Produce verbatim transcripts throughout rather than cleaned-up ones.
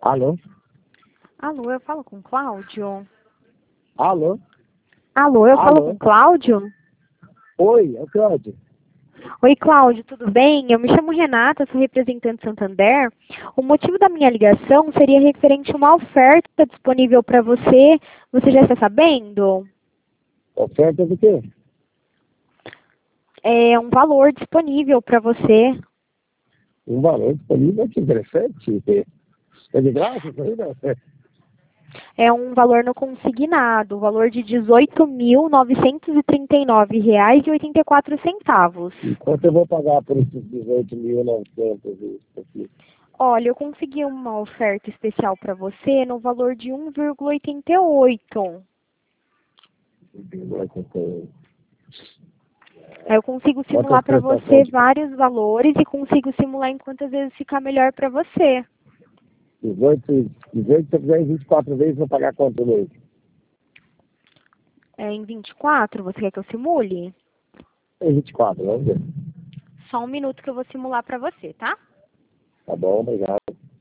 Alô? Alô, eu falo com o Cláudio? Alô? Alô, eu falo Alô? com o Cláudio? Oi, é o Cláudio. Oi, Cláudio, tudo bem? Eu me chamo Renata, sou representante Santander. O motivo da minha ligação seria referente a uma oferta disponível para você. Você já está sabendo? Oferta do quê? É um valor disponível para você. Um valor disponível, que interessante. É de graça isso aí, não? É um valor no consignado, o valor de dezoito mil novecentos e trinta e nove reais e oitenta e quatro centavos. E quanto eu vou pagar por esses dezoito mil e novecentos aqui? Olha, eu consegui uma oferta especial para você no valor de um vírgula oitenta e oito. Aí eu consigo Quantas simular para você prestações? vários valores e consigo simular em quantas vezes ficar melhor para você. dezoito, dezoito, se eu fizer em vinte e quatro vezes, vou pagar quanto mês? É em vinte e quatro, você quer que eu simule? Em vinte e quatro, vamos ver. Só um minuto que eu vou simular para você, tá? Tá bom, obrigado.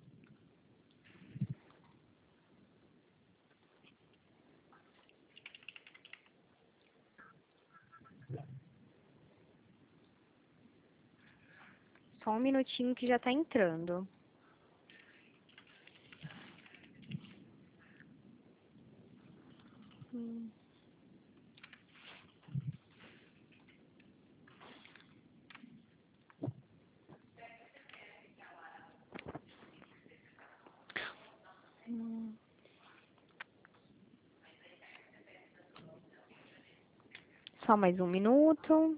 Só um minutinho que já está entrando. Hum. Hum. Só mais um minuto.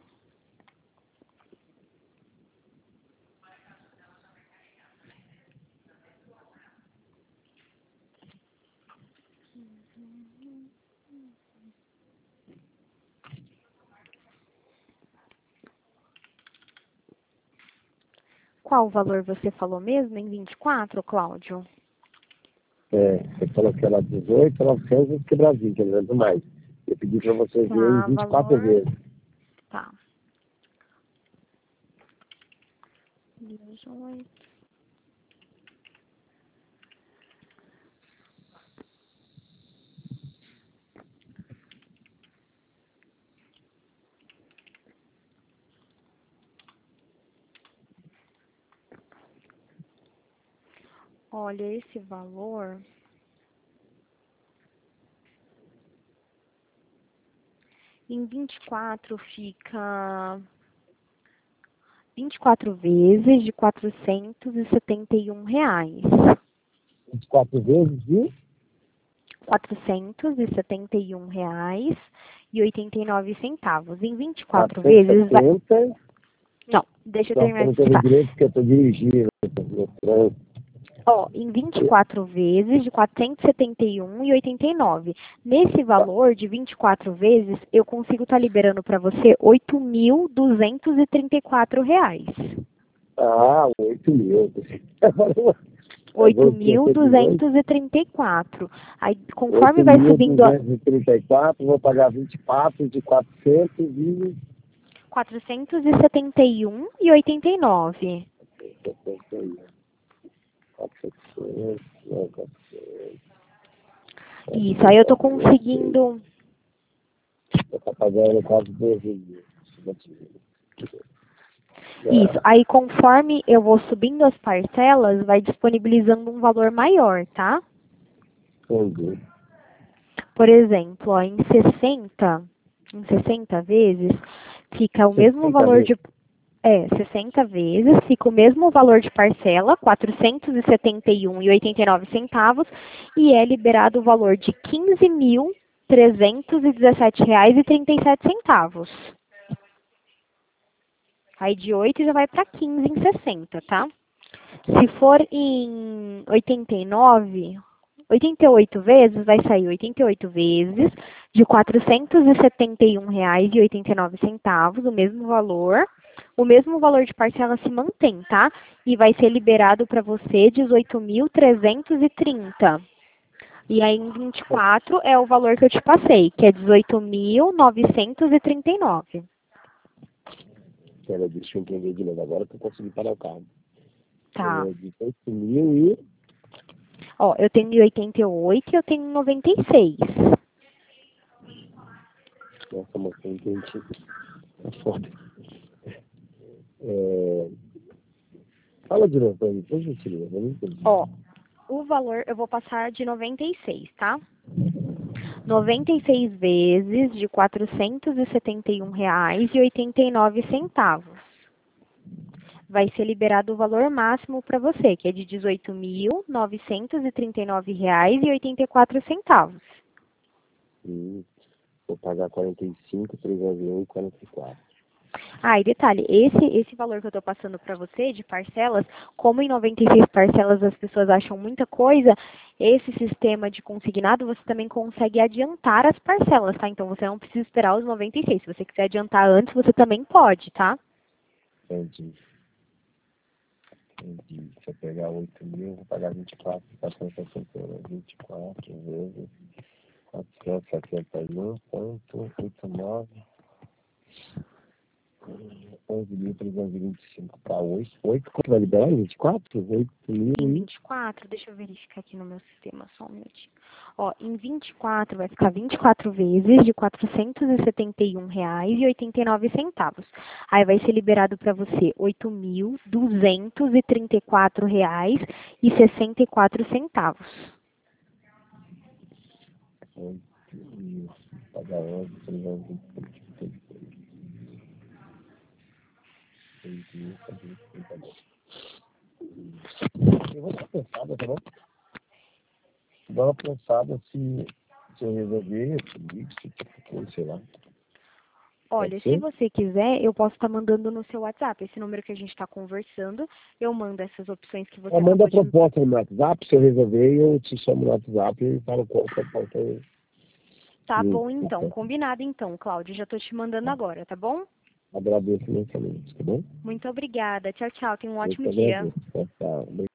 Qual o valor você falou mesmo em vinte e quatro, Cláudio? É, você falou que era dezoito, novecentos que Brasil, que eu não lembro mais. Eu pedi para você ver em Tá, vinte e quatro valor... vezes. Tá. dezoito. Olha, esse valor... Em vinte e quatro fica vinte e quatro vezes de quatrocentos e setenta e um reais. vinte e quatro vezes de quatrocentos e setenta e um reais e oitenta e nove centavos. Em vinte e quatro quatrocentos e vezes vai... setenta. Não, deixa eu Só que eu terminar de não estou explicar. direito porque eu estou dirigindo. No trânsito. Ó, em vinte e quatro vezes de quatrocentos e setenta e um reais e oitenta e nove centavos. Nesse Tá. valor de vinte e quatro vezes, eu consigo estar liberando para você oito mil duzentos e trinta e quatro reais. Ah, oito mil. oito mil duzentos e trinta e quatro. Aí, conforme vai subindo a oito mil duzentos e trinta e quatro, vou pagar vinte e quatro de quatrocentos e quatrocentos e setenta e um reais e oitenta e nove. setenta e um. quatrocentos, não, quatrocentos. Isso, aí eu tô conseguindo... Eu estou pagando quase doze mil. Isso, aí conforme eu vou subindo as parcelas, vai disponibilizando um valor maior, tá? Entendi. Por exemplo, ó, em sessenta, em sessenta vezes, fica o mesmo sessenta valor vezes. de... É, sessenta vezes, fica o mesmo valor de parcela, quatrocentos e setenta e um reais e oitenta e nove centavos, e é liberado o valor de quinze mil trezentos e dezessete reais e trinta e sete centavos. Aí de oito já vai para quinze em sessenta, tá? Se for em oitenta e nove, oitenta e oito vezes, vai sair oitenta e oito vezes de quatrocentos e setenta e um reais e oitenta e nove centavos, o mesmo valor. O mesmo valor de parcela se mantém, tá? E vai ser liberado para você dezoito mil trezentos e trinta. E aí em vinte e quatro é o valor que eu te passei, que é dezoito mil novecentos e trinta e nove. Pera, deixa eu entender de novo agora que eu consegui parar o carro. Tá. É dezoito mil e... Ó, eu tenho em oitenta e oito e eu tenho em noventa e seis. Nossa, mas tem gente... É foda. É... Fala de novo pra mim, por gentileza, eu não entendi. Ó, o valor eu vou passar de noventa e seis, tá? noventa e seis vezes de quatrocentos e setenta e um reais e oitenta e nove centavos. Vai ser liberado o valor máximo para você, que é de dezoito mil novecentos e trinta e nove reais e oitenta e quatro centavos. Hum, vou pagar quarenta e cinco, trezentos e um e quarenta e quatro. Ah, e detalhe, esse, esse valor que eu estou passando para você, de parcelas, como em noventa e seis parcelas as pessoas acham muita coisa, esse sistema de consignado você também consegue adiantar as parcelas, tá? Então você não precisa esperar os noventa e seis. Se você quiser adiantar antes, você também pode, tá? Entendi. Entendi. Se eu pegar oito mil, eu vou pagar vinte e quatro, quatrocentos e sessenta, vinte e quatro vezes quatrocentos e setenta e um vírgula oitenta e nove. onze mil trezentos e vinte e cinco para oito. oito, quanto vai liberar? vinte e quatro? oito mil Em e... vinte e quatro, deixa eu verificar aqui no meu sistema, só um minutinho. Ó, em vinte e quatro vai ficar vinte e quatro vezes de quatrocentos e setenta e um reais e oitenta e nove centavos. Aí vai ser liberado para você oito mil duzentos e trinta e quatro reais e sessenta e quatro centavos. oito mil. Pagar onze, trezentos e vinte e cinco. seis mil, eu vou dar uma pensada, tá bom? Vou dar uma pensada se, se eu resolver, se for, sei lá. Olha, se você quiser, eu posso estar mandando no seu WhatsApp, esse número que a gente está conversando, eu mando essas opções que você Eu mando a acabou de... proposta no meu WhatsApp, se eu resolver, eu te chamo no WhatsApp e falo qual que falta. Tá Hum, bom, então. então. Combinado, então, Cláudia. Já estou te mandando agora, tá bom? Agradeço imensamente, tá bom? Muito obrigada. Tchau, tchau. Tenha um Eu ótimo que dia. agradeço. Tchau, tchau.